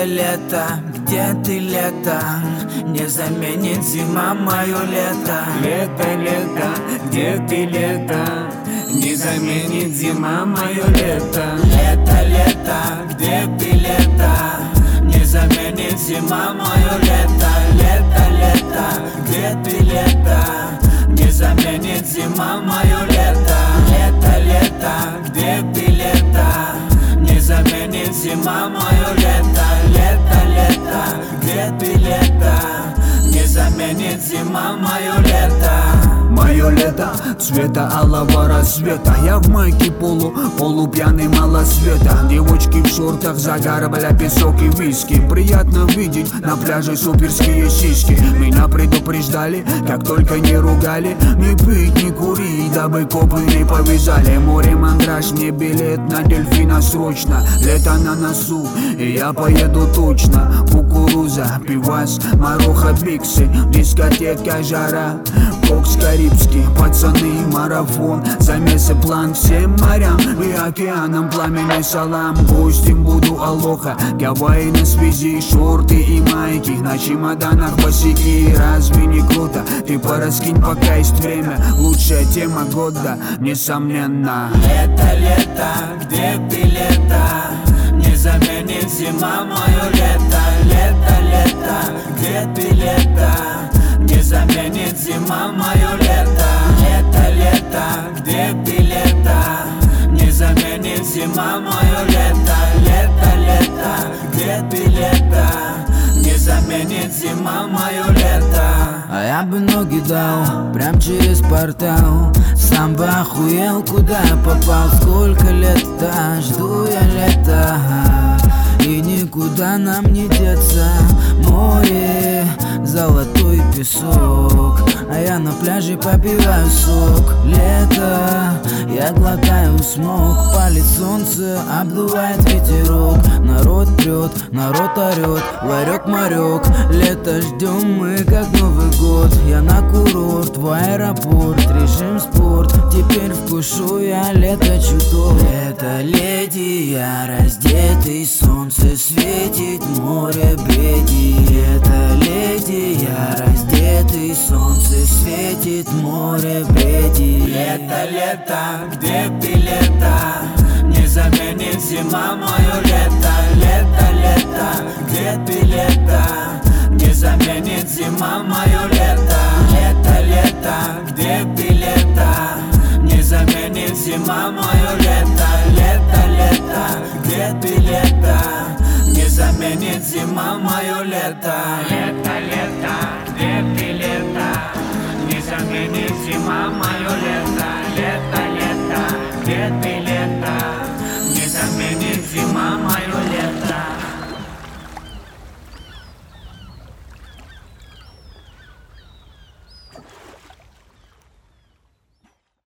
Лето, где ты, лето? Не заменит зима мое лето. Лето, где ты, лето? Не заменит зима мое лето. Лето, где ты, лето? Не заменит зима мое лето. Лето, где ты, лето? Не заменит зима мое лето. Лето, где ты, лето? Не заменит зима мое лето. Лето, где ты, лето? Не заменит зима мое лето. Мое лето цвета алого рассвета. Я в майке полупьяный малосвета. Девочки в шортах, загар, бля, песок и виски. Приятно видеть на пляже суперские сиськи. Меня предупреждали, как только не ругали. Не пить, не курить, дабы копы не повязали. Море мандраж, мне билет на дельфина срочно. Лето на носу, и я поеду точно. Кукуруза, пивас, маруха, биксы. Дискотека, жара, кокс карибский, пацаны, марафон. Замесы план всем морям и океанам. Пламенный салам, гостем буду алоха. Гавайи на связи, шорты и майки. На чемоданах босики, разве не круто? Ты пораскинь, пока есть время. Лучшая тема года, несомненно. Лето, где ты, лето? Не заменит зима мое лето. Лето, где ты, лето? Не заменит зима мое лето. Лето, где ты, лето? Не заменит зима мое лето. Лето, где ты, лето? Не заменит зима мое лето. А я бы ноги дал прям через портал. Сам бы охуел, куда я попал. Сколько лет-то жду я лета, и никуда нам не деться. Море, золотой песок, а я на пляже попиваю сок. Лето, я глотаю смог. Палит солнце, обдувает ветерок. Народ прет, народ орет, ларек-марек. Лето ждем мы, как Новый год. Я на курорт, в аэропорт, режим спорт. Теперь вкушу я лето чуток. Лето, леди, я раздетый, солнце светит, море бредит. Это леди, я раздетый, солнце светит, море бредит. Лето, где ты, лето? Не заменит зима мое лето. Лето, где ты, лето? Не заменит зима мое лето. Лето, где ты, лето? Не заменит зима мое лето. Лето, где ты, лето? Не заменит зима мое лето.